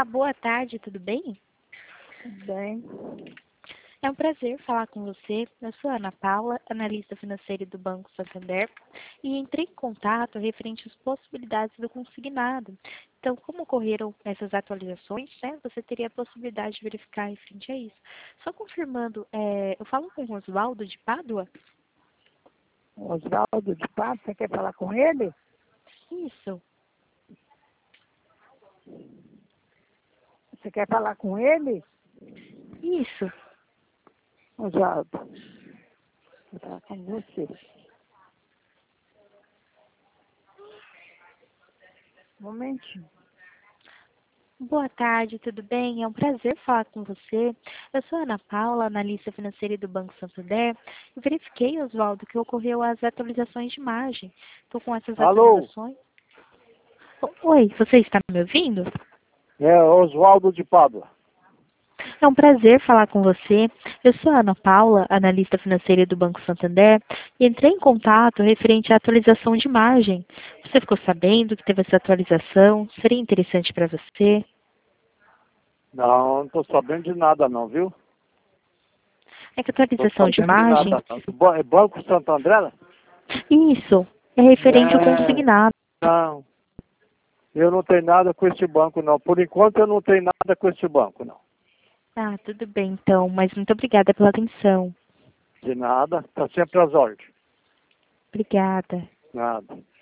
boa tarde, tudo bem? Bem, É um prazer falar com você. Eu sou a Ana Paula, analista financeira do Banco Santander, e entrei em contato referente às possibilidades do consignado. Então, como ocorreram essas atualizações, né, você teria a possibilidade de verificar referente a isso. Só confirmando, eu falo com o Oswaldo de Pádua? Oswaldo de Pato, você quer falar com ele? Isso, Você quer falar com ele, isso. Oswaldo? Vou falar com você. Um momentinho. Boa tarde, tudo bem? É um prazer falar com você. Eu sou a Ana Paula, analista financeira do Banco Santander. Eu verifiquei, Oswaldo, que ocorreu as atualizações de margem. Estou com essas Alô, atualizações. Oi, você está me ouvindo? é Oswaldo de Pádua. É um prazer falar com você. Eu sou a Ana Paula, analista financeira do Banco Santander, e entrei em contato referente à atualização de margem. Você ficou sabendo que teve essa atualização? Seria interessante para você? Não estou sabendo de nada não, viu? É que a Estou atualização de sabendo de margem. nada não. É Banco Santander? Isso, é referente ao É, consignado. não, eu não tenho nada com esse banco não. Por enquanto eu não tenho nada com esse banco não. Ah, tudo bem então, mas muito obrigada pela atenção. De nada, está sempre às ordens. Obrigada. Nada.